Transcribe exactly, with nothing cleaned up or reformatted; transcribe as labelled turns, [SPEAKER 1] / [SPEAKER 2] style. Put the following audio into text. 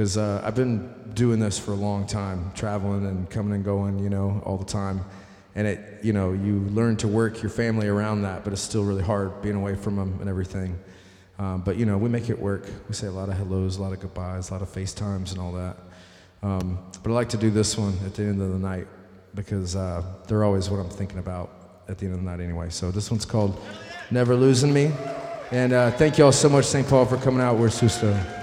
[SPEAKER 1] because uh, I've been doing this for a long time, traveling and coming and going, you know, all the time. And it, you know, you learn to work your family around that, but it's still really hard being away from them and everything. Um, but, you know, we make it work. We say a lot of hellos, a lot of goodbyes, a lot of FaceTimes and all that. Um, but I like to do this one at the end of the night because uh, they're always what I'm thinking about at the end of the night anyway. So this one's called Never Losing Me. And uh, thank you all so much, Saint Paul, for coming out. We're Susto.